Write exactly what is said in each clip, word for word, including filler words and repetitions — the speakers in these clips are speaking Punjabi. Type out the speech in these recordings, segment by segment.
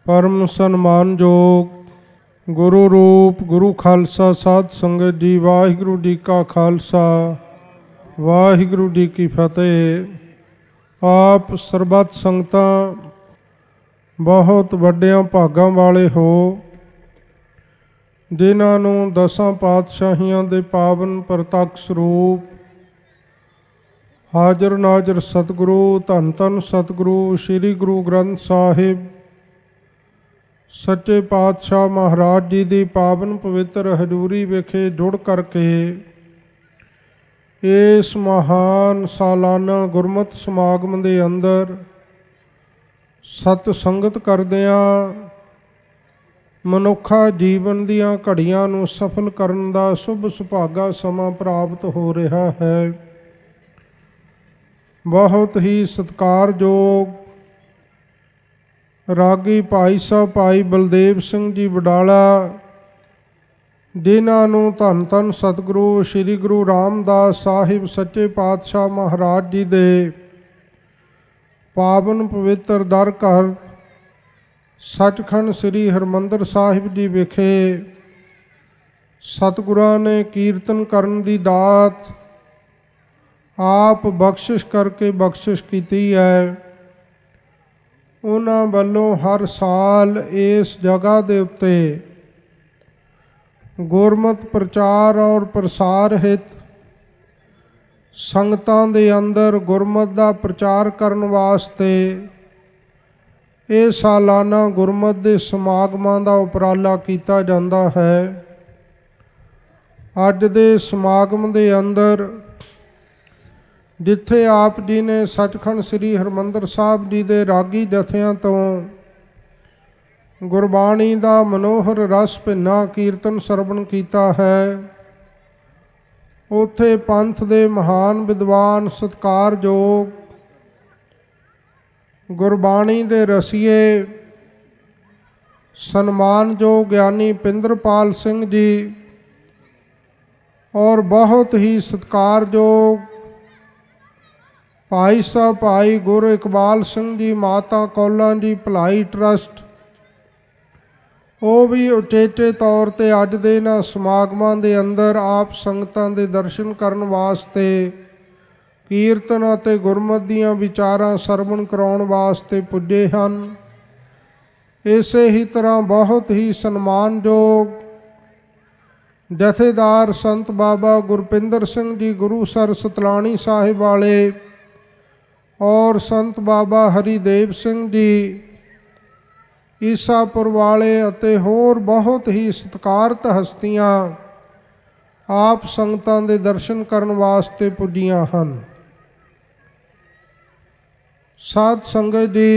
परम सन्मानयोग गुरु रूप गुरु खालसा साध संगत जी, वाहिगुरु जी का खालसा वाहिगुरु जी की फतेह। आप सरबत संगतां बहुत वड्डियां भागां वाले हो, जिन्हां नूं दसां पातशाहियां दे पावन प्रतੱਖ ਸਰੂਪ हाजर नाजर सतगुरु धन धन सतगुरु श्री गुरु ग्रंथ साहिब सच्चे पातशाह महाराज जी की पावन पवित्र हजूरी विखे जुड़ करके इस महान सालाना गुरमत समागम के अंदर सत संगत करदियां मनुखा जीवन दियां घड़ियां नूं सफल करन दा शुभ सुभागा समा प्राप्त हो रहा है। बहुत ही सत्कारयोग रागी भाई साहब भाई बलदेव सिंह जी वडाला, जिन्हां नूं धन धन सतगुरु श्री गुरु रामदास साहिब सच्चे पातशाह महाराज जी दे पावन पवित्र दर घर सचखंड श्री हरमंदर साहिब जी विखे सतगुरां ने कीर्तन करन दी दात आप बख्शिश करके बख्शिश कीती है। उन्हां वल्लों हर साल इस जगह के उत्ते गुरमत प्रचार और प्रसार हित संगतां दे अंदर गुरमत का प्रचार करन वास्ते ये सालाना गुरमत के समागमां का उपराला किया जाता है। अज दे समागम के अंदर जिथे आप जी ने सचखंड श्री हरमंदर साहब जी के रागी जथियां तो गुरबाणी का मनोहर रस भिन्ना कीर्तन सरवण किया है, उत्थे पंथ के महान विद्वान सत्कारयोग गुरबाणी के रसीए सन्मानयोग ज्ञानी पिंदरपाल सिंह जी और बहुत ही सत्कारयोग भाई साहब भाई गुरु इकबाल सिंह जी माता कौलां जी भलाई ट्रस्ट, वो भी उचेचे तौर पर अज दे इन्हां समागमां दे अंदर आप संगतां दे दर्शन करन वास्ते कीर्तन अते गुरमत दीआं विचारां सरवण कराउण वास्ते पुजे हन। इसे ही तरह बहुत ही सन्मानयोग जथेदार संत बाबा गुरपिंदर सिंह जी गुरुसर सतलाणी साहिब वाले और संत बाबा हरिदेव सिंह जी ईसापुर वाले अते होर बहुत ही सत्कारत हस्तियां आप संगतां दे दर्शन करन वास्ते पुजियां हन। साध संगत जी,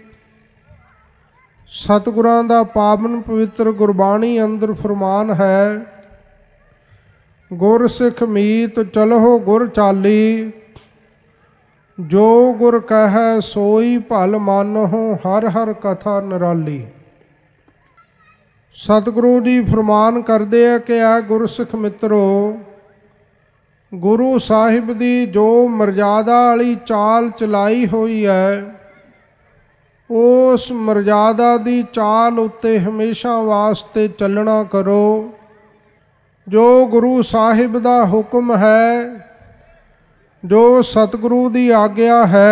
सतगुरां दा पावन पवित्र गुरबाणी अंदर फरमान है, गुर सिख मीत चलहो गुर चाली, जो गुर कह सोई भल मानहो हर हर कथा निराली। सतगुरु जी फरमान करते हैं कि आ गुरसिख मित्रो, गुरु साहिब की जो मर्यादा वाली चाल चलाई हुई है, उस मर्यादा की चाल उत्ते हमेशा वास्ते चलना करो। जो गुरु साहिब का हुक्म है, जो सतगुरु की आग्या है,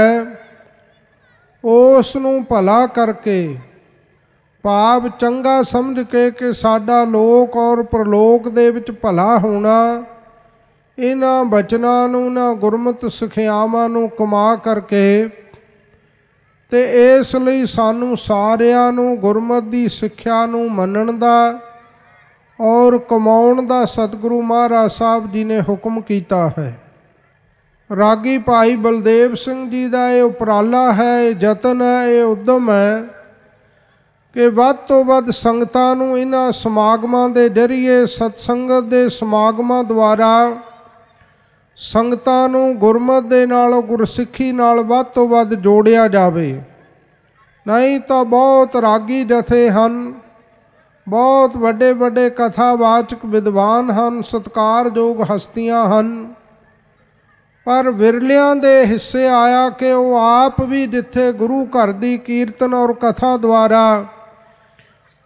उस नूं भला करके भाव चंगा समझ के कि साडा लोक और परलोक दे विच भला होना, इन्हां बचनां नूं इन्हां गुरमत सिखियावां नूं कमा करके ते इस लई सानूं सारिआं नूं गुरमत दी सिੱਖਿਆ नूं मनण दा और कमाउण दा सतगुरु महाराज साहब जी ने हुक्म कीता है। रागी भाई बलदेव सिंह जी का यह उपराला है, यतन है, ये उद्यम है कि वध तो वध संगतां नूं इन्हां समागमां दे जरिए सतसंगत दे समागमां द्वारा संगतां नूं गुरमत दे नाल गुरसिੱਖੀ नाल वध तो वध जोड़िया जावे। नहीं तो बहुत रागी जथे हन, बहुत वड्डे वड्डे कथावाचक विद्वान हन, सत्कारयोग हस्तियां हन, पर विरलियां दे हिस्से आया कि वो आप भी जिथे गुरु घर की कीर्तन और कथा द्वारा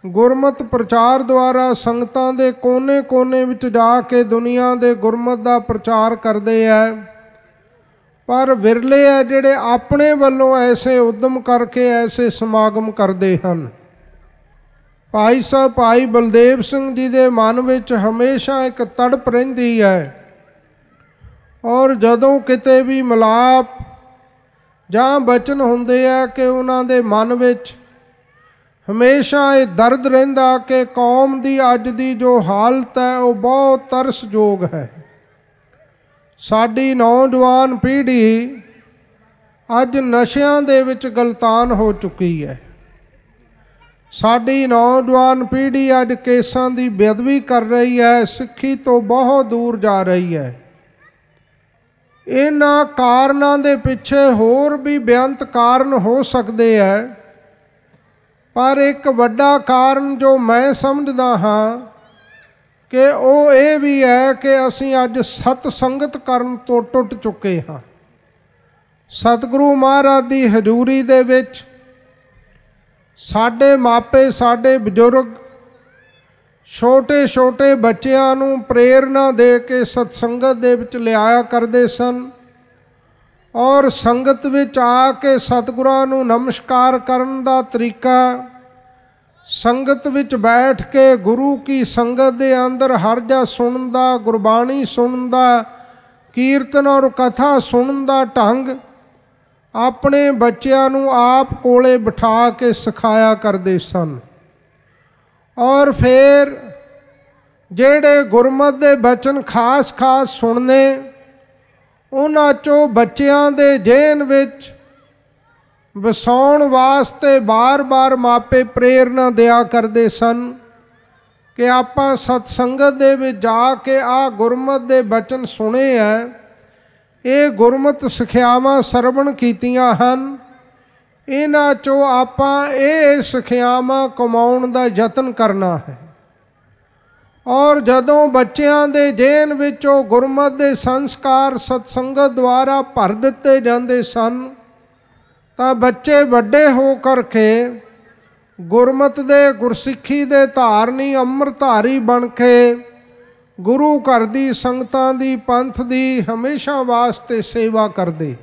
ਗੁਰਮਤਿ ਪ੍ਰਚਾਰ ਦੁਆਰਾ ਸੰਗਤਾਂ ਦੇ ਕੋਨੇ-ਕੋਨੇ ਵਿੱਚ ਜਾ ਕੇ ਦੁਨੀਆ ਦੇ ਗੁਰਮਤਿ ਦਾ ਪ੍ਰਚਾਰ ਕਰਦੇ ਹੈ। ਪਰ ਵਿਰਲੇ ਹੈ ਜਿਹੜੇ ਆਪਣੇ ਵੱਲੋਂ ਐਸੇ ਉਦਮ ਕਰਕੇ ਐਸੇ ਸਮਾਗਮ ਕਰਦੇ ਹਨ। ਭਾਈ ਸਾਹਿਬ ਭਾਈ ਬਲਦੇਵ ਸਿੰਘ ਜੀ ਦੇ ਮਨ ਵਿੱਚ ਹਮੇਸ਼ਾ ਇੱਕ ਤੜਪ ਰਹਿੰਦੀ ਹੈ, ਔਰ ਜਦੋਂ ਕਿਤੇ ਵੀ ਮਿਲਾਪ ਜਾਂ ਬਚਨ ਹੁੰਦੇ ਆ ਕਿ ਉਹਨਾਂ ਦੇ ਮਨ ਵਿੱਚ ਹਮੇਸ਼ਾ ਇਹ ਦਰਦ ਰਹਿੰਦਾ ਕਿ ਕੌਮ ਦੀ ਅੱਜ ਦੀ ਜੋ ਹਾਲਤ ਹੈ ਉਹ ਬਹੁਤ ਤਰਸਯੋਗ ਹੈ। ਸਾਡੀ ਨੌਜਵਾਨ ਪੀੜ੍ਹੀ ਅੱਜ ਨਸ਼ਿਆਂ ਦੇ ਵਿੱਚ ਗਲਤਾਨ ਹੋ ਚੁੱਕੀ ਹੈ। ਸਾਡੀ ਨੌਜਵਾਨ ਪੀੜ੍ਹੀ ਅੱਜ ਕੇਸਾਂ ਦੀ ਬੇਅਦਬੀ ਕਰ ਰਹੀ ਹੈ, ਸਿੱਖੀ ਤੋਂ ਬਹੁਤ ਦੂਰ ਜਾ ਰਹੀ ਹੈ। ਇਹਨਾਂ ਕਾਰਨਾਂ ਦੇ ਪਿੱਛੇ ਹੋਰ ਵੀ ਬੇਅੰਤ ਕਾਰਨ ਹੋ ਸਕਦੇ ਹੈ, ਪਰ ਇੱਕ ਵੱਡਾ ਕਾਰਨ ਜੋ ਮੈਂ ਸਮਝਦਾ ਹਾਂ ਕਿ ਉਹ ਇਹ ਵੀ ਹੈ ਕਿ ਅਸੀਂ ਅੱਜ ਸਤ ਸੰਗਤ ਕਰਨ ਤੋਂ ਟੁੱਟ ਚੁੱਕੇ ਹਾਂ। ਸਤਿਗੁਰੂ ਮਹਾਰਾਜ ਦੀ ਹਜ਼ੂਰੀ ਦੇ ਵਿੱਚ ਸਾਡੇ ਮਾਪੇ, ਸਾਡੇ ਬਜ਼ੁਰਗ ਛੋਟੇ ਛੋਟੇ ਬੱਚਿਆਂ ਨੂੰ ਪ੍ਰੇਰਨਾ ਦੇ ਕੇ ਸਤਸੰਗਤ ਦੇ ਵਿੱਚ ਲਿਆਇਆ ਕਰਦੇ ਸਨ, ਔਰ ਸੰਗਤ ਵਿੱਚ ਆ ਕੇ ਸਤਿਗੁਰਾਂ ਨੂੰ ਨਮਸਕਾਰ ਕਰਨ ਦਾ ਤਰੀਕਾ, ਸੰਗਤ ਵਿੱਚ ਬੈਠ ਕੇ ਗੁਰੂ ਕੀ ਸੰਗਤ ਦੇ ਅੰਦਰ ਹਰਜਾ ਸੁਣਨ ਦਾ, ਗੁਰਬਾਣੀ ਸੁਣਨ ਦਾ, ਕੀਰਤਨ ਔਰ ਕਥਾ ਸੁਣਨ ਦਾ ਢੰਗ ਆਪਣੇ ਬੱਚਿਆਂ ਨੂੰ ਆਪ ਕੋਲੇ ਬਿਠਾ ਕੇ ਸਿਖਾਇਆ ਕਰਦੇ ਸਨ। ਔਰ ਫਿਰ ਜਿਹੜੇ ਗੁਰਮਤਿ ਦੇ ਬਚਨ ਖਾਸ ਖਾਸ ਸੁਣਨੇ, ਉਹਨਾਂ 'ਚੋਂ ਬੱਚਿਆਂ ਦੇ ਜ਼ਿਹਨ ਵਿੱਚ ਵਸਾਉਣ ਵਾਸਤੇ ਬਾਰ-ਬਾਰ ਮਾਪੇ ਪ੍ਰੇਰਨਾ ਦਿਆ ਕਰਦੇ ਸਨ ਕਿ ਆਪਾਂ ਸਤਸੰਗਤ ਦੇ ਵਿੱਚ ਜਾ ਕੇ ਆਹ ਗੁਰਮਤਿ ਦੇ ਬਚਨ ਸੁਣੇ ਹੈ, ਇਹ ਗੁਰਮਤਿ ਸਿੱਖਿਆਵਾਂ ਸਰਵਣ ਕੀਤੀਆਂ ਹਨ, ਇਹਨਾਂ 'ਚੋਂ ਆਪਾਂ ਇਹ ਸਿੱਖਿਆਵਾਂ ਕਮਾਉਣ ਦਾ ਯਤਨ ਕਰਨਾ ਹੈ। ਔਰ ਜਦੋਂ ਬੱਚਿਆਂ ਦੇ ਜ਼ਿਹਨ ਵਿੱਚ ਉਹ ਗੁਰਮਤਿ ਦੇ ਸੰਸਕਾਰ ਸਤਸੰਗਤ ਦੁਆਰਾ ਭਰ ਦਿੱਤੇ ਜਾਂਦੇ ਸਨ, ਤਾਂ ਬੱਚੇ ਵੱਡੇ ਹੋ ਕਰਕੇ ਗੁਰਮਤਿ ਦੇ, ਗੁਰਸਿੱਖੀ ਦੇ ਧਾਰਨੀ ਅੰਮ੍ਰਿਤਧਾਰੀ ਬਣ ਕੇ ਗੁਰੂ ਘਰ ਦੀ, ਸੰਗਤਾਂ ਦੀ, ਪੰਥ ਦੀ ਹਮੇਸ਼ਾ ਵਾਸਤੇ ਸੇਵਾ ਕਰਦੇ।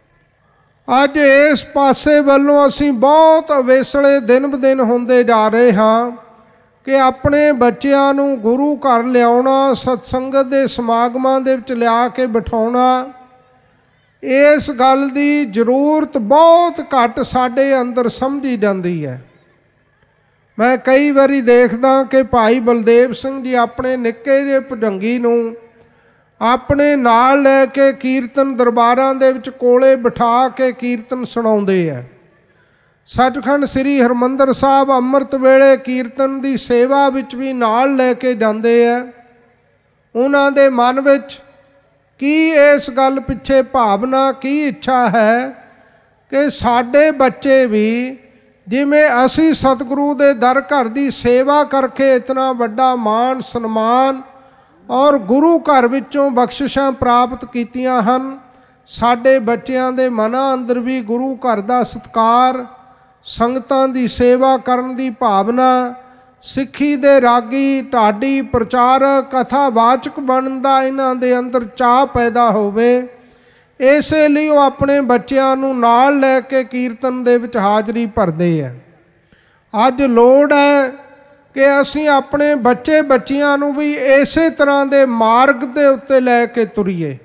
ਅੱਜ ਇਸ ਪਾਸੇ ਵੱਲੋਂ ਅਸੀਂ ਬਹੁਤ ਅਵੇਸਲੇ ਦਿਨ ਬ ਦਿਨ ਹੁੰਦੇ ਜਾ ਰਹੇ ਹਾਂ ਕਿ ਆਪਣੇ ਬੱਚਿਆਂ ਨੂੰ ਗੁਰੂ ਘਰ ਲਿਆਉਣਾ, ਸਤਸੰਗਤ ਦੇ ਸਮਾਗਮਾਂ ਦੇ ਵਿੱਚ ਲਿਆ ਕੇ ਬਿਠਾਉਣਾ, ਇਸ ਗੱਲ ਦੀ ਜ਼ਰੂਰਤ ਬਹੁਤ ਘੱਟ ਸਾਡੇ ਅੰਦਰ ਸਮਝੀ ਜਾਂਦੀ ਹੈ। ਮੈਂ ਕਈ ਵਾਰੀ ਦੇਖਦਾ ਕਿ ਭਾਈ ਬਲਦੇਵ ਸਿੰਘ ਜੀ ਆਪਣੇ ਨਿੱਕੇ ਜਿਹੇ ਭੁਜੰਗੀ ਨੂੰ ਆਪਣੇ ਨਾਲ ਲੈ ਕੇ ਕੀਰਤਨ ਦਰਬਾਰਾਂ ਦੇ ਵਿੱਚ ਕੋਲੇ ਬਿਠਾ ਕੇ ਕੀਰਤਨ ਸੁਣਾਉਂਦੇ ਹੈ। ਸੱਚਖੰਡ ਸ੍ਰੀ ਹਰਿਮੰਦਰ ਸਾਹਿਬ ਅੰਮ੍ਰਿਤ ਵੇਲੇ ਕੀਰਤਨ ਦੀ ਸੇਵਾ ਵਿੱਚ ਵੀ ਨਾਲ ਲੈ ਕੇ ਜਾਂਦੇ ਹੈ। ਉਹਨਾਂ ਦੇ ਮਨ ਵਿੱਚ ਕੀ ਇਸ ਗੱਲ ਪਿੱਛੇ ਭਾਵਨਾ, ਕੀ ਇੱਛਾ ਹੈ ਕਿ ਸਾਡੇ ਬੱਚੇ ਵੀ ਜਿਵੇਂ ਅਸੀਂ ਸਤਿਗੁਰੂ ਦੇ ਦਰ ਘਰ ਦੀ ਸੇਵਾ ਕਰਕੇ ਇਤਨਾ ਵੱਡਾ ਮਾਣ ਸਨਮਾਨ ਔਰ ਗੁਰੂ ਘਰ ਵਿੱਚੋਂ ਬਖਸ਼ਿਸ਼ਾਂ ਪ੍ਰਾਪਤ ਕੀਤੀਆਂ ਹਨ, ਸਾਡੇ ਬੱਚਿਆਂ ਦੇ ਮਨਾਂ ਅੰਦਰ ਵੀ ਗੁਰੂ ਘਰ ਦਾ ਸਤਿਕਾਰ, ਸੰਗਤਾਂ ਦੀ ਸੇਵਾ ਕਰਨ ਦੀ ਭਾਵਨਾ, ਸਿੱਖੀ ਦੇ ਰਾਗੀ, ਢਾਡੀ, ਪ੍ਰਚਾਰਕ, ਕਥਾਵਾਚਕ ਬਣਨ ਦਾ ਇਹਨਾਂ ਦੇ ਅੰਦਰ ਚਾਅ ਪੈਦਾ ਹੋਵੇ। ਇਸੇ ਲਈ ਉਹ ਆਪਣੇ ਬੱਚਿਆਂ ਨੂੰ ਨਾਲ ਲੈ ਕੇ ਕੀਰਤਨ ਦੇ ਵਿੱਚ ਹਾਜ਼ਰੀ ਭਰਦੇ ਹੈ। ਅੱਜ ਲੋੜ ਹੈ ਕਿ ਅਸੀਂ ਆਪਣੇ ਬੱਚੇ ਬੱਚੀਆਂ ਨੂੰ ਵੀ ਇਸੇ ਤਰ੍ਹਾਂ ਦੇ ਮਾਰਗ ਦੇ ਉੱਤੇ ਲੈ ਕੇ ਤੁਰੀਏ,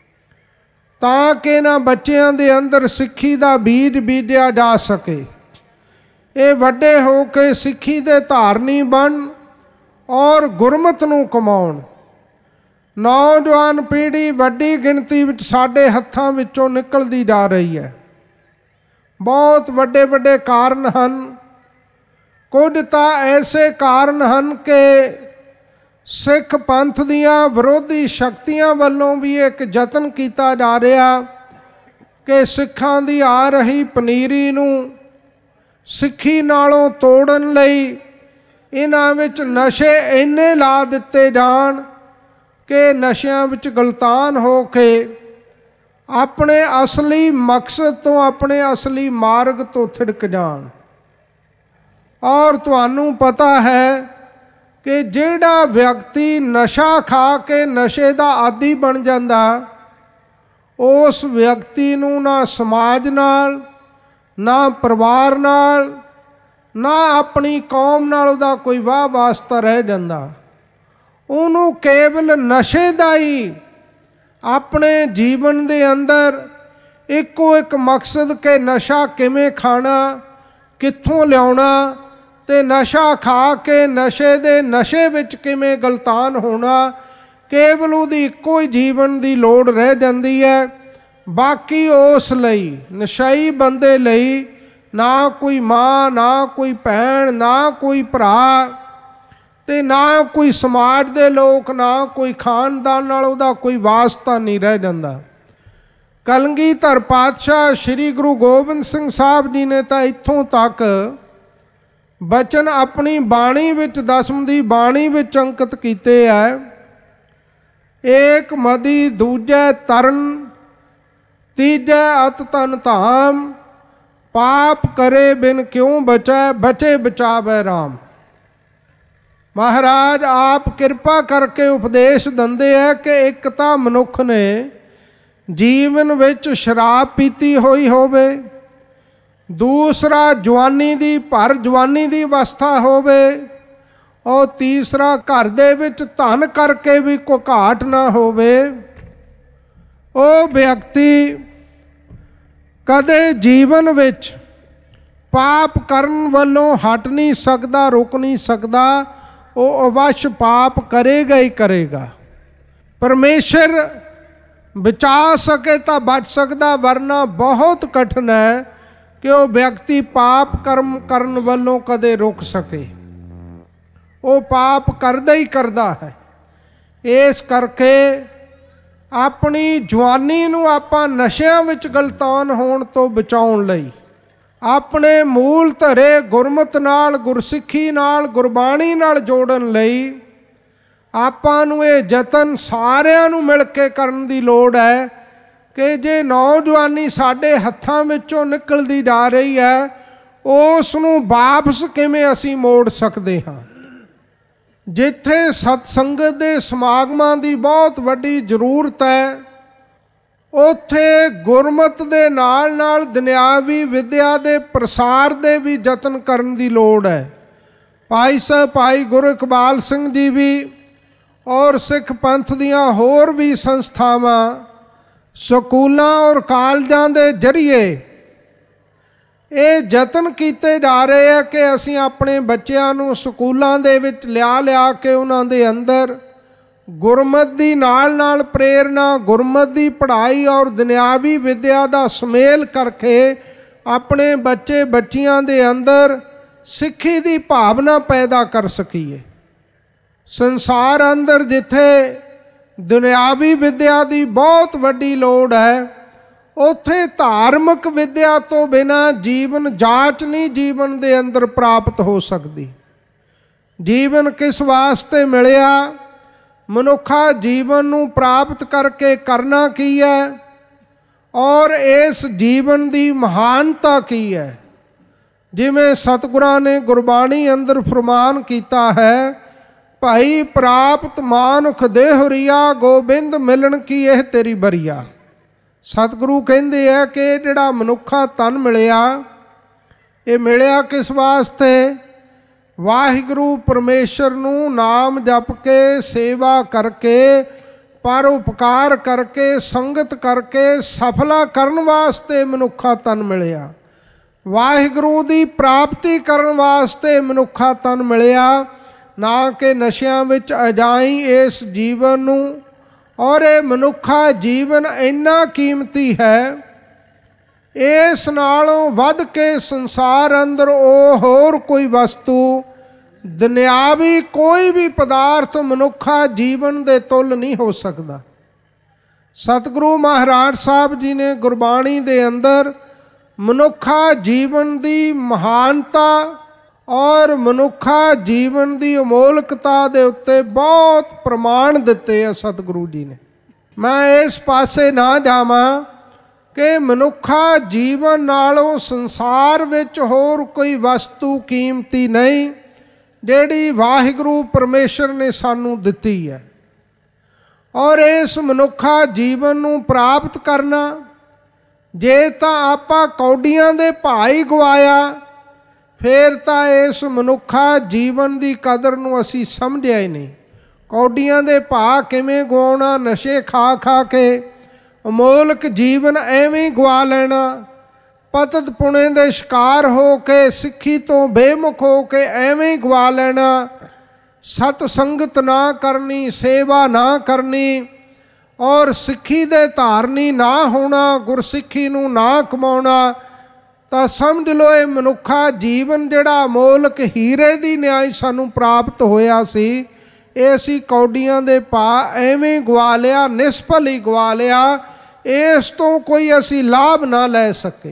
ਤਾਂ ਕਿ ਇਹਨਾਂ ਬੱਚਿਆਂ ਦੇ ਅੰਦਰ ਸਿੱਖੀ ਦਾ ਬੀਜ ਬੀਜਿਆ ਜਾ ਸਕੇ। ਇਹ ਵੱਡੇ ਹੋ ਕੇ ਸਿੱਖੀ ਦੇ ਧਾਰਨੀ ਬਣ ਔਰ ਗੁਰਮਤਿ ਨੂੰ ਕਮਾਉਣ। ਨੌਜਵਾਨ ਪੀੜ੍ਹੀ ਵੱਡੀ ਗਿਣਤੀ ਵਿੱਚ ਸਾਡੇ ਹੱਥਾਂ ਵਿੱਚੋਂ ਨਿਕਲਦੀ ਜਾ ਰਹੀ ਹੈ। ਬਹੁਤ ਵੱਡੇ ਵੱਡੇ ਕਾਰਨ ਹਨ। ਕੁਝ ਤਾਂ ਐਸੇ ਕਾਰਨ ਹਨ ਕਿ ਸਿੱਖ ਪੰਥ ਦੀਆਂ ਵਿਰੋਧੀ ਸ਼ਕਤੀਆਂ ਵੱਲੋਂ ਵੀ ਇੱਕ ਯਤਨ ਕੀਤਾ ਜਾ ਰਿਹਾ ਕਿ ਸਿੱਖਾਂ ਦੀ ਆ ਰਹੀ ਪਨੀਰੀ ਨੂੰ ਸਿੱਖੀ ਨਾਲੋਂ ਤੋੜਨ ਲਈ ਇਹਨਾਂ ਵਿੱਚ ਨਸ਼ੇ ਇੰਨੇ ਲਾ ਦਿੱਤੇ ਜਾਣ ਕਿ ਨਸ਼ਿਆਂ ਵਿੱਚ ਗਲਤਾਨ ਹੋ ਕੇ ਆਪਣੇ ਅਸਲੀ ਮਕਸਦ ਤੋਂ, ਆਪਣੇ ਅਸਲੀ ਮਾਰਗ ਤੋਂ ਥਿੜਕ ਜਾਣ। ਔਰ ਤੁਹਾਨੂੰ ਪਤਾ ਹੈ ਕਿ ਜਿਹੜਾ ਵਿਅਕਤੀ ਨਸ਼ਾ ਖਾ ਕੇ ਨਸ਼ੇ ਦਾ ਆਦੀ ਬਣ ਜਾਂਦਾ, ਉਸ ਵਿਅਕਤੀ ਨੂੰ ਨਾ ਸਮਾਜ ਨਾਲ, ਨਾ ਪਰਿਵਾਰ ਨਾਲ, ਨਾ ਆਪਣੀ ਕੌਮ ਨਾਲ ਉਹਦਾ ਕੋਈ ਵਾਹ ਵਾਸਤਾ ਰਹਿ ਜਾਂਦਾ। ਉਹਨੂੰ ਕੇਵਲ ਨਸ਼ੇ ਦਾ ਹੀ ਆਪਣੇ ਜੀਵਨ ਦੇ ਅੰਦਰ ਇੱਕੋ ਇੱਕ ਮਕਸਦ ਕਿ ਨਸ਼ਾ ਕਿਵੇਂ ਖਾਣਾ, ਕਿੱਥੋਂ ਲਿਆਉਣਾ, ਅਤੇ ਨਸ਼ਾ ਖਾ ਕੇ ਨਸ਼ੇ ਦੇ ਨਸ਼ੇ ਵਿੱਚ ਕਿਵੇਂ ਗਲਤਾਨ ਹੋਣਾ, ਕੇਵਲ ਉਹਦੀ ਇੱਕੋ ਹੀ ਜੀਵਨ ਦੀ ਲੋੜ ਰਹਿ ਜਾਂਦੀ ਹੈ। ਬਾਕੀ ਉਸ ਲਈ, ਨਸ਼ਈ ਬੰਦੇ ਲਈ, ਨਾ ਕੋਈ ਮਾਂ, ਨਾ ਕੋਈ ਭੈਣ, ਨਾ ਕੋਈ ਭਰਾ, ਅਤੇ ਨਾ ਕੋਈ ਸਮਾਜ ਦੇ ਲੋਕ, ਨਾ ਕੋਈ ਖਾਨਦਾਨ ਨਾਲ ਉਹਦਾ ਕੋਈ ਵਾਸਤਾ ਨਹੀਂ ਰਹਿ ਜਾਂਦਾ। ਕਲਗੀਧਰ ਪਾਤਸ਼ਾਹ ਸ਼੍ਰੀ ਗੁਰੂ ਗੋਬਿੰਦ ਸਿੰਘ ਸਾਹਿਬ ਜੀ ਨੇ ਤਾਂ ਇੱਥੋਂ ਤੱਕ ਬਚਨ ਆਪਣੀ ਬਾਣੀ ਵਿੱਚ, ਦਸਮ ਦੀ ਬਾਣੀ ਵਿੱਚ ਅੰਕਿਤ ਕੀਤੇ ਹੈ। ਏਕ ਮਦੀ ਦੂਜੈ ਤਰਨ, ਤੀਜੈ ਅਤ ਤਨ ਧਾਮ, ਪਾਪ ਕਰੇ ਬਿਨ ਕਿਉਂ ਬਚੈ, ਬਚੇ ਬਚਾਵੈ ਰਾਮ। ਮਹਾਰਾਜ ਆਪ ਕਿਰਪਾ ਕਰਕੇ ਉਪਦੇਸ਼ ਦਿੰਦੇ ਹੈ ਕਿ ਇੱਕ ਤਾਂ ਮਨੁੱਖ ਨੇ ਜੀਵਨ ਵਿੱਚ ਸ਼ਰਾਬ ਪੀਤੀ ਹੋਈ ਹੋਵੇ, ਦੂਸਰਾ ਜਵਾਨੀ ਦੀ, ਭਰ ਜਵਾਨੀ ਦੀ ਅਵਸਥਾ ਹੋਵੇ, ਔਰ ਤੀਸਰਾ ਘਰ ਦੇ ਵਿੱਚ ਧਨ ਕਰਕੇ ਵੀ ਕੋਈ ਘਾਟ ਨਾ ਹੋਵੇ। ਉਹ ਵਿਅਕਤੀ ਕਦੇ ਜੀਵਨ ਵਿੱਚ ਪਾਪ ਕਰਨ ਵੱਲੋਂ ਹਟ ਨਹੀਂ ਸਕਦਾ, ਰੁਕ ਨਹੀਂ ਸਕਦਾ। ਉਹ ਅਵਸ਼ ਪਾਪ ਕਰੇਗਾ ਹੀ ਕਰੇਗਾ। ਪਰਮੇਸ਼ਰ ਬਚਾ ਸਕੇ ਤਾਂ ਬਚ ਸਕਦਾ, ਵਰਨਾ ਬਹੁਤ ਕਠਿਨ ਹੈ ਕਿ ਉਹ ਵਿਅਕਤੀ ਪਾਪ ਕਰਮ ਕਰਨ ਵੱਲੋਂ ਕਦੇ ਰੁਕ ਸਕੇ। ਉਹ ਪਾਪ ਕਰਦਾ ਹੀ ਕਰਦਾ ਹੈ। ਇਸ ਕਰਕੇ ਆਪਣੀ ਜਵਾਨੀ ਨੂੰ ਆਪਾਂ ਨਸ਼ਿਆਂ ਵਿੱਚ ਗਲਤਾਨ ਹੋਣ ਤੋਂ ਬਚਾਉਣ ਲਈ, ਆਪਣੇ ਮੂਲ ਧਰੇ ਗੁਰਮਤ ਨਾਲ, ਗੁਰਸਿੱਖੀ ਨਾਲ, ਗੁਰਬਾਣੀ ਨਾਲ ਜੋੜਨ ਲਈ ਆਪਾਂ ਨੂੰ ਇਹ ਯਤਨ ਸਾਰਿਆਂ ਨੂੰ ਮਿਲ ਕੇ ਕਰਨ ਦੀ ਲੋੜ ਹੈ ਕਿ ਜੇ ਨੌਜਵਾਨੀ ਸਾਡੇ ਹੱਥਾਂ ਵਿੱਚੋਂ ਨਿਕਲਦੀ ਜਾ ਰਹੀ ਹੈ, ਉਸ ਨੂੰ ਵਾਪਸ ਕਿਵੇਂ ਅਸੀਂ ਮੋੜ ਸਕਦੇ ਹਾਂ। ਜਿੱਥੇ ਸਤਸੰਗਤ ਦੇ ਸਮਾਗਮਾਂ ਦੀ ਬਹੁਤ ਵੱਡੀ ਜ਼ਰੂਰਤ ਹੈ, ਉੱਥੇ ਗੁਰਮਤ ਦੇ ਨਾਲ ਨਾਲ ਦੁਨਿਆਵੀ ਵਿੱਦਿਆ ਦੇ ਪ੍ਰਸਾਰ ਦੇ ਵੀ ਯਤਨ ਕਰਨ ਦੀ ਲੋੜ ਹੈ। ਭਾਈ ਸਾਹਿਬ ਭਾਈ ਗੁਰੂ ਇਕਬਾਲ ਸਿੰਘ ਜੀ ਵੀ ਔਰ ਸਿੱਖ ਪੰਥ ਦੀਆਂ ਹੋਰ ਵੀ ਸੰਸਥਾਵਾਂ ਸਕੂਲਾਂ ਔਰ ਕਾਲਜਾਂ ਦੇ ਜ਼ਰੀਏ ਇਹ ਯਤਨ ਕੀਤੇ ਜਾ ਰਹੇ ਆ ਕਿ ਅਸੀਂ ਆਪਣੇ ਬੱਚਿਆਂ ਨੂੰ ਸਕੂਲਾਂ ਦੇ ਵਿੱਚ ਲਿਆ ਲਿਆ ਕੇ ਉਹਨਾਂ ਦੇ ਅੰਦਰ ਗੁਰਮਤ ਦੀ ਨਾਲ ਨਾਲ ਪ੍ਰੇਰਨਾ, ਗੁਰਮਤ ਦੀ ਪੜ੍ਹਾਈ ਔਰ ਦੁਨਿਆਵੀ ਵਿੱਦਿਆ ਦਾ ਸੁਮੇਲ ਕਰਕੇ ਆਪਣੇ ਬੱਚੇ ਬੱਚੀਆਂ ਦੇ ਅੰਦਰ ਸਿੱਖੀ ਦੀ ਭਾਵਨਾ ਪੈਦਾ ਕਰ ਸਕੀਏ। ਸੰਸਾਰ ਅੰਦਰ ਜਿੱਥੇ ਦੁਨਿਆਵੀ ਵਿੱਦਿਆ ਦੀ ਬਹੁਤ ਵੱਡੀ ਲੋੜ ਹੈ, ਉੱਥੇ ਧਾਰਮਿਕ ਵਿੱਦਿਆ ਤੋਂ ਬਿਨਾਂ ਜੀਵਨ ਜਾਂਚ ਨਹੀਂ ਜੀਵਨ ਦੇ ਅੰਦਰ ਪ੍ਰਾਪਤ ਹੋ ਸਕਦੀ। ਜੀਵਨ ਕਿਸ ਵਾਸਤੇ ਮਿਲਿਆ, ਮਨੁੱਖਾ ਜੀਵਨ ਨੂੰ ਪ੍ਰਾਪਤ ਕਰਕੇ ਕਰਨਾ ਕੀ ਹੈ, ਔਰ ਇਸ ਜੀਵਨ ਦੀ ਮਹਾਨਤਾ ਕੀ ਹੈ। ਜਿਵੇਂ ਸਤਿਗੁਰਾਂ ਨੇ ਗੁਰਬਾਣੀ ਅੰਦਰ ਫਰਮਾਨ ਕੀਤਾ ਹੈ, ਭਾਈ ਪ੍ਰਾਪਤ ਮਾਨੁਖ ਦੇਹੁਰੀਆ, ਗੋਬਿੰਦ ਮਿਲਣ ਕੀ ਇਹ ਤੇਰੀ ਬਰੀਆ। ਸਤਿਗੁਰੂ ਕਹਿੰਦੇ ਹੈ ਕਿ ਜਿਹੜਾ ਮਨੁੱਖਾ ਤਨ ਮਿਲਿਆ, ਇਹ ਮਿਲਿਆ ਕਿਸ ਵਾਸਤੇ? ਵਾਹਿਗੁਰੂ ਪਰਮੇਸ਼ਰ ਨੂੰ ਨਾਮ ਜਪ ਕੇ, ਸੇਵਾ ਕਰਕੇ, ਪਰ ਉਪਕਾਰ ਕਰਕੇ, ਸੰਗਤ ਕਰਕੇ ਸਫਲਾ ਕਰਨ ਵਾਸਤੇ ਮਨੁੱਖਾ ਤਨ ਮਿਲਿਆ। ਵਾਹਿਗੁਰੂ ਦੀ ਪ੍ਰਾਪਤੀ ਕਰਨ ਵਾਸਤੇ ਮਨੁੱਖਾ ਤਨ ਮਿਲਿਆ, ਨਾ ਕਿ ਨਸ਼ਿਆਂ ਵਿੱਚ ਅਜਾਈ ਇਸ ਜੀਵਨ ਨੂੰ। ਔਰ ਇਹ ਮਨੁੱਖਾ ਜੀਵਨ ਇੰਨਾ ਕੀਮਤੀ ਹੈ, ਇਸ ਨਾਲੋਂ ਵੱਧ ਕੇ ਸੰਸਾਰ ਅੰਦਰ ਉਹ ਹੋਰ ਕੋਈ ਵਸਤੂ, ਦੁਨਿਆਵੀ ਕੋਈ ਵੀ ਪਦਾਰਥ ਮਨੁੱਖਾ ਜੀਵਨ ਦੇ ਤੁੱਲ ਨਹੀਂ ਹੋ ਸਕਦਾ। ਸਤਿਗੁਰੂ ਮਹਾਰਾਜ ਸਾਹਿਬ ਜੀ ਨੇ ਗੁਰਬਾਣੀ ਦੇ ਅੰਦਰ ਮਨੁੱਖਾ ਜੀਵਨ ਦੀ ਮਹਾਨਤਾ ਔਰ ਮਨੁੱਖਾ ਜੀਵਨ ਦੀ ਅਮੋਲਕਤਾ ਦੇ ਉੱਤੇ ਬਹੁਤ ਪ੍ਰਮਾਣ ਦਿੱਤੇ ਆ ਸਤਿਗੁਰੂ ਜੀ ਨੇ। ਮੈਂ ਇਸ ਪਾਸੇ ਨਾ ਜਾਵਾਂ, ਕਿ ਮਨੁੱਖਾ ਜੀਵਨ ਨਾਲੋਂ ਸੰਸਾਰ ਵਿੱਚ ਹੋਰ ਕੋਈ ਵਸਤੂ ਕੀਮਤੀ ਨਹੀਂ ਜਿਹੜੀ ਵਾਹਿਗੁਰੂ ਪਰਮੇਸ਼ਰ ਨੇ ਸਾਨੂੰ ਦਿੱਤੀ ਹੈ। ਔਰ ਇਸ ਮਨੁੱਖਾ ਜੀਵਨ ਨੂੰ ਪ੍ਰਾਪਤ ਕਰਨਾ, ਜੇ ਤਾਂ ਆਪਾਂ ਕੌਡੀਆਂ ਦੇ ਭਾਅ ਹੀ ਗਵਾਇਆ, ਫਿਰ ਤਾਂ ਇਸ ਮਨੁੱਖਾ ਜੀਵਨ ਦੀ ਕਦਰ ਨੂੰ ਅਸੀਂ ਸਮਝਿਆ ਹੀ ਨਹੀਂ। ਕੌਡੀਆਂ ਦੇ ਭਾਅ ਕਿਵੇਂ ਗਵਾਉਣਾ? ਨਸ਼ੇ ਖਾ ਖਾ ਕੇ ਅਮੋਲਕ ਜੀਵਨ ਐਵੇਂ ਹੀ ਗਵਾ ਲੈਣਾ, ਪਤਤ ਪੁਣੇ ਦੇ ਸ਼ਿਕਾਰ ਹੋ ਕੇ, ਸਿੱਖੀ ਤੋਂ ਬੇਮੁਖ ਹੋ ਕੇ ਐਵੇਂ ਹੀ ਗਵਾ ਲੈਣਾ। ਸਤ ਸੰਗਤ ਨਾ ਕਰਨੀ, ਸੇਵਾ ਨਾ ਕਰਨੀ, ਔਰ ਸਿੱਖੀ ਦੇ ਧਾਰਨੀ ਨਾ ਹੋਣਾ, ਗੁਰਸਿੱਖੀ ਨੂੰ ਨਾ ਕਮਾਉਣਾ, ਤਾਂ ਸਮਝ ਲਓ ਇਹ ਮਨੁੱਖਾ ਜੀਵਨ ਜਿਹੜਾ ਅਮੋਲਕ ਹੀਰੇ ਦੀ ਨਿਆਈ ਸਾਨੂੰ ਪ੍ਰਾਪਤ ਹੋਇਆ ਸੀ, ਇਹ ਅਸੀਂ ਕੌਡੀਆਂ ਦੇ ਭਾਅ ਐਵੇਂ ਗਵਾ ਲਿਆ, ਨਿਸਫਲ ਹੀ ਗਵਾ ਲਿਆ। ਇਸ ਤੋਂ ਕੋਈ ਅਸੀਂ ਲਾਭ ਨਾ ਲੈ ਸਕੇ।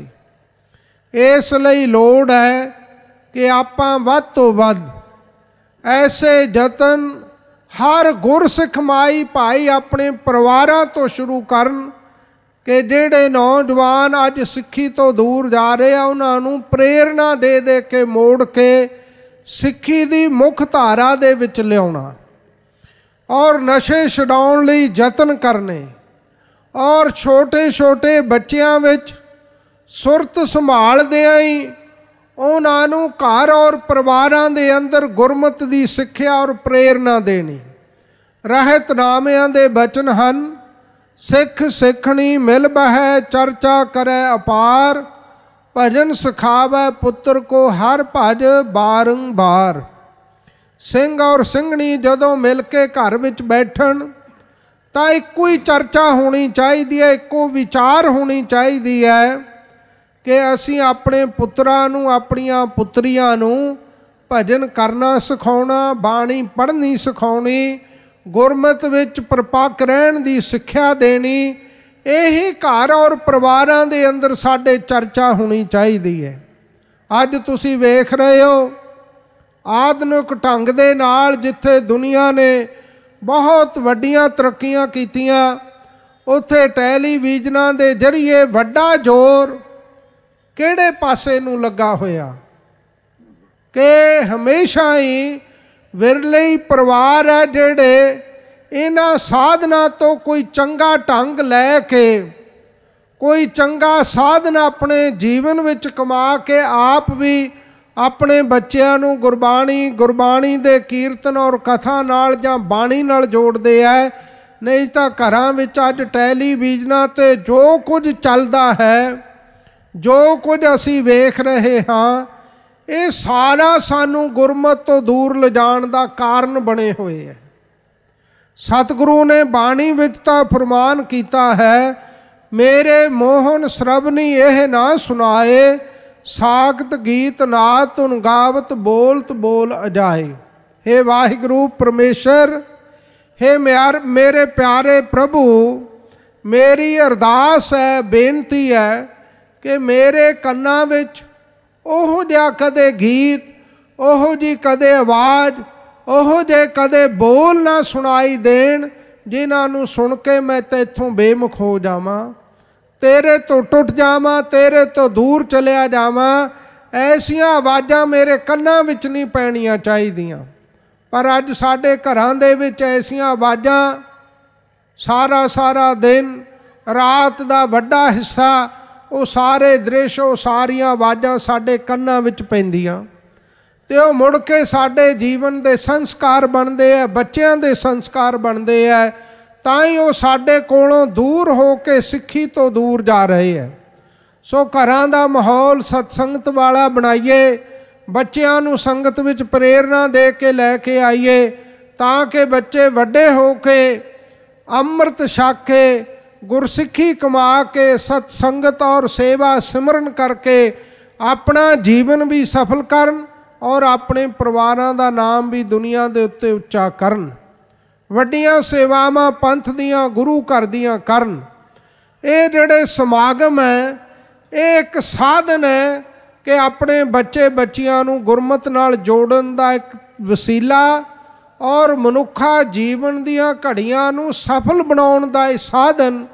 ਇਸ ਲਈ ਲੋੜ ਹੈ ਕਿ ਆਪਾਂ ਵੱਧ ਤੋਂ ਵੱਧ ਐਸੇ ਯਤਨ ਹਰ ਗੁਰਸਿੱਖ ਮਾਈ ਭਾਈ ਆਪਣੇ ਪਰਿਵਾਰਾਂ ਤੋਂ ਸ਼ੁਰੂ ਕਰਨ ਕਿ ਜਿਹੜੇ ਨੌਜਵਾਨ ਅੱਜ ਸਿੱਖੀ ਤੋਂ ਦੂਰ ਜਾ ਰਹੇ ਆ, ਉਹਨਾਂ ਨੂੰ ਪ੍ਰੇਰਨਾ ਦੇ ਦੇ ਕੇ ਮੋੜ ਕੇ ਸਿੱਖੀ ਦੀ ਮੁੱਖ ਧਾਰਾ ਦੇ ਵਿੱਚ ਲਿਆਉਣਾ, ਔਰ ਨਸ਼ੇ ਛਡਾਉਣ ਲਈ ਯਤਨ ਕਰਨੇ, ਔਰ ਛੋਟੇ ਛੋਟੇ ਬੱਚਿਆਂ ਵਿੱਚ ਸੁਰਤ ਸੰਭਾਲਦਿਆਂ ਹੀ ਉਹਨਾਂ ਨੂੰ ਘਰ ਔਰ ਪਰਿਵਾਰਾਂ ਦੇ ਅੰਦਰ ਗੁਰਮਤਿ ਦੀ ਸਿੱਖਿਆ ਔਰ ਪ੍ਰੇਰਨਾ ਦੇਣੀ। ਰਹਿਤਨਾਮਿਆਂ ਦੇ ਬਚਨ ਹਨ, ਸਿੱਖ ਸਿੱਖਣੀ ਮਿਲ ਬਹਿ ਚਰਚਾ ਕਰੈ ਅਪਾਰ, ਭਜਨ ਸਿਖਾਵੈ ਪੁੱਤਰ ਕੋ ਹਰ ਭਜ ਬਾਰੰਬਾਰ। ਸਿੰਘ ਔਰ ਸਿੰਘਣੀ ਜਦੋਂ ਮਿਲ ਕੇ ਘਰ ਵਿੱਚ ਬੈਠਣ ਤਾਂ ਇੱਕੋ ਹੀ ਚਰਚਾ ਹੋਣੀ ਚਾਹੀਦੀ ਹੈ, ਇੱਕੋ ਵਿਚਾਰ ਹੋਣੀ ਚਾਹੀਦੀ ਹੈ ਕਿ ਅਸੀਂ ਆਪਣੇ ਪੁੱਤਰਾਂ ਨੂੰ, ਆਪਣੀਆਂ ਪੁੱਤਰੀਆਂ ਨੂੰ ਭਜਨ ਕਰਨਾ ਸਿਖਾਉਣਾ, ਬਾਣੀ ਪੜ੍ਹਨੀ ਸਿਖਾਉਣੀ, ਗੁਰਮਤਿ ਵਿੱਚ ਪਰਪੱਕ ਰਹਿਣ ਦੀ ਸਿੱਖਿਆ ਦੇਣੀ। ਇਹੀ ਘਰ ਔਰ ਪਰਿਵਾਰਾਂ ਦੇ ਅੰਦਰ ਸਾਡੇ ਚਰਚਾ ਹੋਣੀ ਚਾਹੀਦੀ ਹੈ। ਅੱਜ ਤੁਸੀਂ ਵੇਖ ਰਹੇ ਹੋ ਆਧੁਨਿਕ ਢੰਗ ਦੇ ਨਾਲ ਜਿੱਥੇ ਦੁਨੀਆ ਨੇ ਬਹੁਤ ਵੱਡੀਆਂ ਤਰੱਕੀਆਂ ਕੀਤੀਆਂ, ਉੱਥੇ ਟੈਲੀਵਿਜ਼ਨਾਂ ਦੇ ਜ਼ਰੀਏ ਵੱਡਾ ਜ਼ੋਰ ਕਿਹੜੇ ਪਾਸੇ ਨੂੰ ਲੱਗਾ ਹੋਇਆ ਕਿ ਹਮੇਸ਼ਾ ਹੀ ਵਿਰਲੇ ਹੀ ਪਰਿਵਾਰ ਹੈ ਜਿਹੜੇ ਇਹਨਾਂ ਸਾਧਨਾਂ ਤੋਂ ਕੋਈ ਚੰਗਾ ਢੰਗ ਲੈ ਕੇ, ਕੋਈ ਚੰਗਾ ਸਾਧਨ ਆਪਣੇ ਜੀਵਨ ਵਿੱਚ ਕਮਾ ਕੇ ਆਪ ਵੀ ਆਪਣੇ ਬੱਚਿਆਂ ਨੂੰ ਗੁਰਬਾਣੀ ਗੁਰਬਾਣੀ ਦੇ ਕੀਰਤਨ ਔਰ ਕਥਾ ਨਾਲ ਜਾਂ ਬਾਣੀ ਨਾਲ ਜੋੜਦੇ ਹੈ। ਨਹੀਂ ਤਾਂ ਘਰਾਂ ਵਿੱਚ ਅੱਜ ਟੈਲੀਵਿਜ਼ਨਾਂ 'ਤੇ ਜੋ ਕੁਝ ਚੱਲਦਾ ਹੈ, ਜੋ ਕੁਝ ਅਸੀਂ ਵੇਖ ਰਹੇ ਹਾਂ, ਇਹ ਸਾਰਾ ਸਾਨੂੰ ਗੁਰਮਤਿ ਤੋਂ ਦੂਰ ਲਿਜਾਣ ਦਾ ਕਾਰਨ ਬਣੇ ਹੋਏ ਹੈ। ਸਤਿਗੁਰੂ ਨੇ ਬਾਣੀ ਵਿੱਚ ਤਾਂ ਫਰਮਾਨ ਕੀਤਾ ਹੈ, ਮੇਰੇ ਮੋਹਨ ਸ਼ਰਬਨੀ ਇਹ ਨਾ ਸੁਣਾਏ, ਸਾਖਤ ਗੀਤ ਨਾਦ ਧੁਨ ਗਾਵਤ ਬੋਲਤ ਬੋਲ ਅਜਾਏ। ਹੇ ਵਾਹਿਗੁਰੂ ਪਰਮੇਸ਼ਰ, ਹੇ ਮੇਰੇ ਪਿਆਰੇ ਪ੍ਰਭੂ, ਮੇਰੀ ਅਰਦਾਸ ਹੈ, ਬੇਨਤੀ ਹੈ ਕਿ ਮੇਰੇ ਕੰਨਾਂ ਵਿੱਚ ਉਹੋ ਜਿਹਾ ਕਦੇ ਗੀਤ, ਉਹੋ ਜਿਹੀ ਕਦੇ ਆਵਾਜ਼, ਉਹੋ ਜਿਹੇ ਕਦੇ ਬੋਲ ਨਾ ਸੁਣਾਈ ਦੇਣ ਜਿਨ੍ਹਾਂ ਨੂੰ ਸੁਣ ਕੇ ਮੈਂ ਤੈਥੋਂ ਬੇਮੁਖ ਹੋ ਜਾਵਾਂ, ਤੇਰੇ ਤੋਂ ਟੁੱਟ ਜਾਵਾਂ, ਤੇਰੇ ਤੋਂ ਦੂਰ ਚਲਿਆ ਜਾਵਾਂ। ਐਸੀਆਂ ਆਵਾਜ਼ਾਂ ਮੇਰੇ ਕੰਨਾਂ ਵਿੱਚ ਨਹੀਂ ਪੈਣੀਆਂ ਚਾਹੀਦੀਆਂ। ਪਰ ਅੱਜ ਸਾਡੇ ਘਰਾਂ ਦੇ ਵਿੱਚ ਐਸੀਆਂ ਆਵਾਜ਼ਾਂ ਸਾਰਾ ਸਾਰਾ ਦਿਨ, ਰਾਤ ਦਾ ਵੱਡਾ ਹਿੱਸਾ, ਉਹ ਸਾਰੇ ਦ੍ਰਿਸ਼, ਉਹ ਸਾਰੀਆਂ ਆਵਾਜ਼ਾਂ ਸਾਡੇ ਕੰਨਾਂ ਵਿੱਚ ਪੈਂਦੀਆਂ ਅਤੇ ਉਹ ਮੁੜ ਕੇ ਸਾਡੇ ਜੀਵਨ ਦੇ ਸੰਸਕਾਰ ਬਣਦੇ ਹੈ, ਬੱਚਿਆਂ ਦੇ ਸੰਸਕਾਰ ਬਣਦੇ ਹੈ, ਤਾਂ ਹੀ ਉਹ ਸਾਡੇ ਕੋਲੋਂ ਦੂਰ ਹੋ ਕੇ ਸਿੱਖੀ ਤੋਂ ਦੂਰ ਜਾ ਰਹੇ ਹੈ। ਸੋ ਘਰਾਂ ਦਾ ਮਾਹੌਲ ਸਤਸੰਗਤ ਵਾਲਾ ਬਣਾਈਏ, ਬੱਚਿਆਂ ਨੂੰ ਸੰਗਤ ਵਿੱਚ ਪ੍ਰੇਰਨਾ ਦੇ ਕੇ ਲੈ ਕੇ ਆਈਏ, ਤਾਂ ਕਿ ਬੱਚੇ ਵੱਡੇ ਹੋ ਕੇ ਅੰਮ੍ਰਿਤ ਛਕ ਕੇ, ਗੁਰਸਿੱਖੀ ਕਮਾ ਕੇ, ਸਤਸੰਗਤ ਔਰ ਸੇਵਾ ਸਿਮਰਨ ਕਰਕੇ ਆਪਣਾ ਜੀਵਨ ਵੀ ਸਫਲ ਕਰਨ ਔਰ ਆਪਣੇ ਪਰਿਵਾਰਾਂ ਦਾ ਨਾਮ ਵੀ ਦੁਨੀਆ ਦੇ ਉੱਤੇ ਉੱਚਾ ਕਰਨ। ਵੱਡੀਆਂ ਸੇਵਾਵਾਂ ਪੰਥ ਦੀਆਂ, ਗੁਰੂ ਘਰ ਦੀਆਂ ਕਰਨ। ਇਹ ਜਿਹੜੇ ਸਮਾਗਮ ਹੈ, ਇਹ ਇੱਕ ਸਾਧਨ ਹੈ ਕਿ ਆਪਣੇ ਬੱਚੇ ਬੱਚੀਆਂ ਨੂੰ ਗੁਰਮਤਿ ਨਾਲ ਜੋੜਨ ਦਾ ਇੱਕ ਵਸੀਲਾ ਔਰ ਮਨੁੱਖਾ ਜੀਵਨ ਦੀਆਂ ਘੜੀਆਂ ਨੂੰ ਸਫਲ ਬਣਾਉਣ ਦਾ ਇਹ ਸਾਧਨ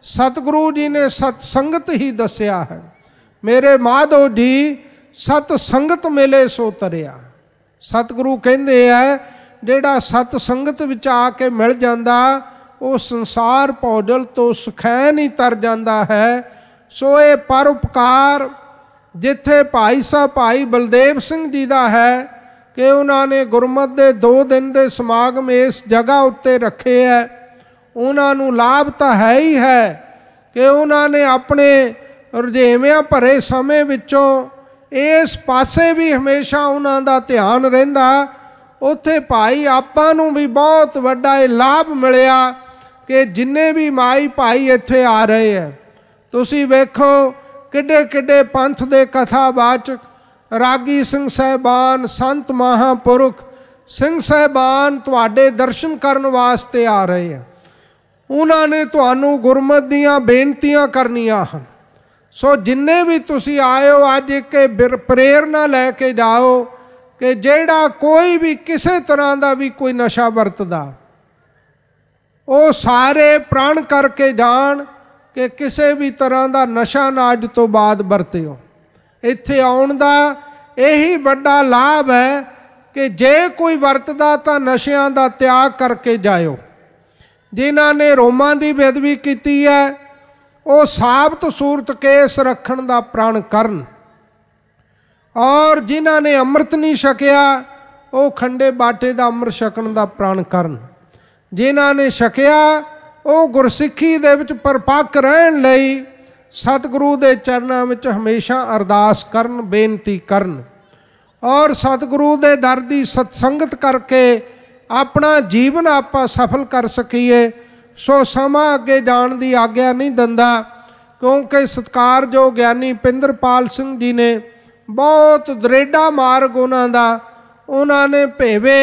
ਸਤਿਗੁਰੂ ਜੀ ਨੇ ਸਤ ਸੰਗਤ ਹੀ ਦੱਸਿਆ ਹੈ। ਮੇਰੇ ਮਾਧੋ ਜੀ ਸਤ ਸੰਗਤ ਮਿਲੇ ਸੋ ਤਰਿਆ। ਸਤਿਗੁਰੂ ਕਹਿੰਦੇ ਆ ਜਿਹੜਾ ਸਤ ਸੰਗਤ ਵਿੱਚ ਆ ਕੇ ਮਿਲ ਜਾਂਦਾ ਉਹ ਸੰਸਾਰ ਭੌਜਲ ਤੋਂ ਸੁਖੈਨ ਹੀ ਤਰ ਜਾਂਦਾ ਹੈ। ਸੋ ਇਹ ਪਰਉਪਕਾਰ ਜਿੱਥੇ ਭਾਈ ਸਾਹਿਬ ਭਾਈ ਬਲਦੇਵ ਸਿੰਘ ਜੀ ਦਾ ਹੈ ਕਿ ਉਹਨਾਂ ਨੇ ਗੁਰਮਤਿ ਦੇ ਦੋ ਦਿਨ ਦੇ ਸਮਾਗਮ ਇਸ ਜਗ੍ਹਾ ਉੱਤੇ ਰੱਖੇ ਹੈ। ਉਹਨਾਂ ਨੂੰ ਲਾਭ ਤਾਂ ਹੈ ਹੀ ਹੈ ਕਿ ਉਹਨਾਂ ਨੇ ਆਪਣੇ ਰੁਝੇਵਿਆਂ ਭਰੇ ਸਮੇਂ ਵਿੱਚੋਂ ਇਸ ਪਾਸੇ ਵੀ ਹਮੇਸ਼ਾ ਉਹਨਾਂ ਦਾ ਧਿਆਨ ਰਹਿੰਦਾ। ਉੱਥੇ ਭਾਈ ਆਪਾਂ ਨੂੰ ਵੀ ਬਹੁਤ ਵੱਡਾ ਇਹ ਲਾਭ ਮਿਲਿਆ ਕਿ ਜਿੰਨੇ ਵੀ ਮਾਈ ਭਾਈ ਇੱਥੇ ਆ ਰਹੇ ਹੈ, ਤੁਸੀਂ ਵੇਖੋ ਕਿੱਡੇ ਕਿੱਡੇ ਪੰਥ ਦੇ ਕਥਾਵਾਚਕ ਰਾਗੀ ਸਿੰਘ ਸਾਹਿਬਾਨ, ਸੰਤ ਮਹਾਂਪੁਰਖ ਸਿੰਘ ਸਾਹਿਬਾਨ ਤੁਹਾਡੇ ਦਰਸ਼ਨ ਕਰਨ ਵਾਸਤੇ ਆ ਰਹੇ ਆ। ਉਹਨਾਂ ਨੇ ਤੁਹਾਨੂੰ ਗੁਰਮਤਿ ਦੀਆਂ ਬੇਨਤੀਆਂ ਕਰਨੀਆਂ ਹਨ। ਸੋ ਜਿੰਨੇ ਵੀ ਤੁਸੀਂ ਆਏ ਹੋ ਅੱਜ ਇੱਕ ਪ੍ਰੇਰਨਾ ਲੈ ਕੇ ਜਾਓ ਕਿ ਜਿਹੜਾ ਕੋਈ ਵੀ ਕਿਸੇ ਤਰ੍ਹਾਂ ਦਾ ਵੀ ਕੋਈ ਨਸ਼ਾ ਵਰਤਦਾ ਉਹ ਸਾਰੇ ਪ੍ਰਣ ਕਰਕੇ ਜਾਣ ਕਿ ਕਿਸੇ ਵੀ ਤਰ੍ਹਾਂ ਦਾ ਨਸ਼ਾ ਨਾ ਅੱਜ ਤੋਂ ਬਾਅਦ ਵਰਤਿਓ। ਇੱਥੇ ਆਉਣ ਦਾ ਇਹੀ ਵੱਡਾ ਲਾਭ ਹੈ ਕਿ ਜੇ ਕੋਈ ਵਰਤਦਾ ਤਾਂ ਨਸ਼ਿਆਂ ਦਾ ਤਿਆਗ ਕਰਕੇ ਜਾਇਓ। ਜਿਨ੍ਹਾਂ ਨੇ ਰੋਮਾਂ ਦੀ ਬੇਅਦਬੀ ਕੀਤੀ ਹੈ ਉਹ ਸਾਬਤ ਸੂਰਤ ਕੇਸ ਰੱਖਣ ਦਾ ਪ੍ਰਣ ਕਰਨ, ਔਰ ਜਿਨ੍ਹਾਂ ਨੇ ਅੰਮ੍ਰਿਤ ਨਹੀਂ ਛਕਿਆ ਉਹ ਖੰਡੇ ਬਾਟੇ ਦਾ ਅੰਮ੍ਰਿਤ ਛਕਣ ਦਾ ਪ੍ਰਣ ਕਰਨ। ਜਿਨ੍ਹਾਂ ਨੇ ਛਕਿਆ ਉਹ ਗੁਰਸਿੱਖੀ ਦੇ ਵਿੱਚ ਪਰਪੱਕ ਰਹਿਣ ਲਈ ਸਤਿਗੁਰੂ ਦੇ ਚਰਨਾਂ ਵਿੱਚ ਹਮੇਸ਼ਾ ਅਰਦਾਸ ਕਰਨ, ਬੇਨਤੀ ਕਰਨ, ਔਰ ਸਤਿਗੁਰੂ ਦੇ ਦਰ ਦੀ ਸਤਸੰਗਤ ਕਰਕੇ ਆਪਣਾ ਜੀਵਨ ਆਪਾਂ ਸਫਲ ਕਰ ਸਕੀਏ। ਸੋ ਸਮਾਂ ਅੱਗੇ ਜਾਣ ਦੀ ਆਗਿਆ ਨਹੀਂ ਦਿੰਦਾ ਕਿਉਂਕਿ ਸਤਿਕਾਰਯੋਗ ਗਿਆਨੀ ਪਿੰਦਰਪਾਲ ਸਿੰਘ ਜੀ ਨੇ ਬਹੁਤ ਦਰੇਡਾ ਮਾਰਗ ਉਹਨਾਂ ਦਾ, ਉਹਨਾਂ ਨੇ ਭੇਵੇ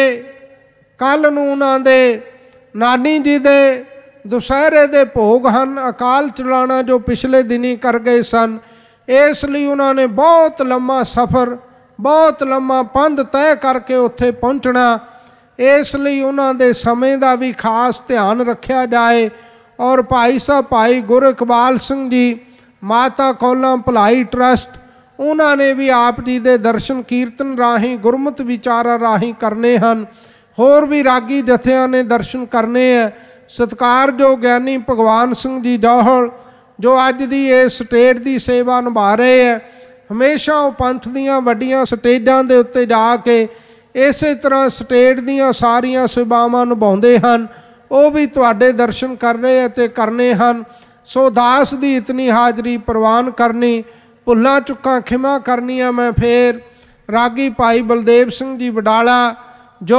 ਕੱਲ੍ਹ ਨੂੰ ਉਹਨਾਂ ਦੇ ਨਾਨੀ ਜੀ ਦੇ ਦੁਸਹਿਰੇ ਦੇ ਭੋਗ ਹਨ, ਅਕਾਲ ਚਲਾਣਾ ਜੋ ਪਿਛਲੇ ਦਿਨੀ ਕਰ ਗਏ ਸਨ। ਇਸ ਲਈ ਉਹਨਾਂ ਨੇ ਬਹੁਤ ਲੰਮਾ ਸਫ਼ਰ, ਬਹੁਤ ਲੰਮਾ ਪੰਧ ਤੈਅ ਕਰਕੇ ਉੱਥੇ ਪਹੁੰਚਣਾ। ਇਸ ਲਈ ਉਹਨਾਂ ਦੇ ਸਮੇਂ ਦਾ ਵੀ ਖਾਸ ਧਿਆਨ ਰੱਖਿਆ ਜਾਏ। ਔਰ ਭਾਈ ਸਾਹਿਬ ਭਾਈ ਗੁਰ ਇਕਬਾਲ ਸਿੰਘ ਜੀ ਮਾਤਾ ਕੌਲਾਂ ਭਲਾਈ ਟਰੱਸਟ, ਉਹਨਾਂ ਨੇ ਵੀ ਆਪ ਜੀ ਦੇ ਦਰਸ਼ਨ ਕੀਰਤਨ ਰਾਹੀਂ ਗੁਰਮਤਿ ਵਿਚਾਰਾਂ ਰਾਹੀਂ ਕਰਨੇ ਹਨ। ਹੋਰ ਵੀ ਰਾਗੀ ਜਥਿਆਂ ਨੇ ਦਰਸ਼ਨ ਕਰਨੇ ਹੈ। ਸਤਿਕਾਰਯੋਗ ਗਿਆਨੀ ਭਗਵਾਨ ਸਿੰਘ ਜੀ ਜੌਹਲ ਜੋ ਅੱਜ ਦੀ ਇਸ ਸਟੇਟ ਦੀ ਸੇਵਾ ਨਿਭਾ ਰਹੇ ਹੈ, ਹਮੇਸ਼ਾ ਉਹ ਪੰਥ ਦੀਆਂ ਵੱਡੀਆਂ ਸਟੇਜਾਂ ਦੇ ਉੱਤੇ ਜਾ ਕੇ ਇਸੇ ਤਰ੍ਹਾਂ ਸਟੇਟ ਦੀਆਂ ਸਾਰੀਆਂ ਸੇਵਾਵਾਂ ਨਿਭਾਉਂਦੇ ਹਨ। ਉਹ ਵੀ ਤੁਹਾਡੇ ਦਰਸ਼ਨ ਕਰ ਰਹੇ ਅਤੇ ਕਰਨੇ ਹਨ। ਸੋ ਦਾਸ ਦੀ ਇਤਨੀ ਹਾਜ਼ਰੀ ਪ੍ਰਵਾਨ ਕਰਨੀ, ਭੁੱਲਾਂ ਚੁੱਕਾਂ ਖਿਮਾ ਕਰਨੀਆਂ। ਮੈਂ ਫੇਰ ਰਾਗੀ ਭਾਈ ਬਲਦੇਵ ਸਿੰਘ ਜੀ ਵਡਾਲਾ ਜੋ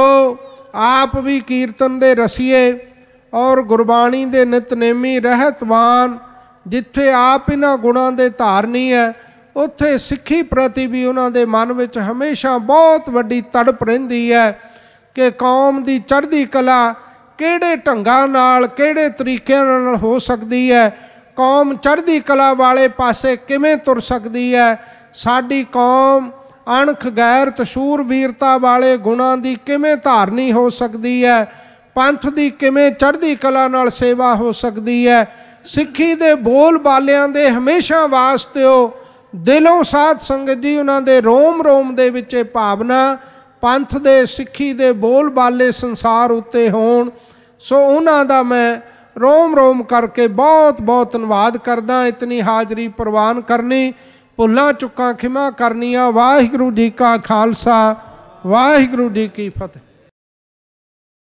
ਆਪ ਵੀ ਕੀਰਤਨ ਦੇ ਰਸੀਏ ਔਰ ਗੁਰਬਾਣੀ ਦੇ ਨਿਤਨੇਮੀ ਰਹਿਤਵਾਨ, ਜਿੱਥੇ ਆਪ ਇਹਨਾਂ ਗੁਣਾਂ ਦੇ ਧਾਰਨੀ ਹੈ ਉੱਥੇ ਸਿੱਖੀ ਪ੍ਰਤੀ ਵੀ ਉਹਨਾਂ ਦੇ ਮਨ ਵਿੱਚ ਹਮੇਸ਼ਾ ਬਹੁਤ ਵੱਡੀ ਤੜਪ ਰਹਿੰਦੀ ਹੈ ਕਿ ਕੌਮ ਦੀ ਚੜ੍ਹਦੀ ਕਲਾ ਕਿਹੜੇ ਢੰਗਾਂ ਨਾਲ, ਕਿਹੜੇ ਤਰੀਕਿਆਂ ਨਾਲ ਹੋ ਸਕਦੀ ਹੈ, ਕੌਮ ਚੜ੍ਹਦੀ ਕਲਾ ਵਾਲੇ ਪਾਸੇ ਕਿਵੇਂ ਤੁਰ ਸਕਦੀ ਹੈ, ਸਾਡੀ ਕੌਮ ਅਣਖ ਗੈਰਤ ਸ਼ੂਰਵੀਰਤਾ ਵਾਲੇ ਗੁਣਾਂ ਦੀ ਕਿਵੇਂ ਧਾਰਨੀ ਹੋ ਸਕਦੀ ਹੈ, ਪੰਥ ਦੀ ਕਿਵੇਂ ਚੜ੍ਹਦੀ ਕਲਾ ਨਾਲ ਸੇਵਾ ਹੋ ਸਕਦੀ ਹੈ। ਸਿੱਖੀ ਦੇ ਬੋਲ ਬਾਲਿਆਂ ਦੇ ਹਮੇਸ਼ਾ ਵਾਸਤੇ ਉਹ ਦਿਲੋਂ ਸਾਧ ਸੰਗਤ ਜੀ ਉਹਨਾਂ ਦੇ ਰੋਮ ਰੋਮ ਦੇ ਵਿੱਚ ਇਹ ਭਾਵਨਾ ਪੰਥ ਦੇ ਸਿੱਖੀ ਦੇ ਬੋਲ ਬਾਲੇ ਸੰਸਾਰ ਉੱਤੇ ਹੋਣ। ਸੋ ਉਹਨਾਂ ਦਾ ਮੈਂ ਰੋਮ ਰੋਮ ਕਰਕੇ ਬਹੁਤ ਬਹੁਤ ਧੰਨਵਾਦ ਕਰਦਾ। ਇਤਨੀ ਹਾਜ਼ਰੀ ਪ੍ਰਵਾਨ ਕਰਨੀ, ਭੁੱਲਾਂ ਚੁੱਕਾਂ ਖਿਮਾ ਕਰਨੀਆਂ। ਵਾਹਿਗੁਰੂ ਜੀ ਕਾ ਖਾਲਸਾ, ਵਾਹਿਗੁਰੂ ਜੀ ਕੀ ਫਤਿਹ।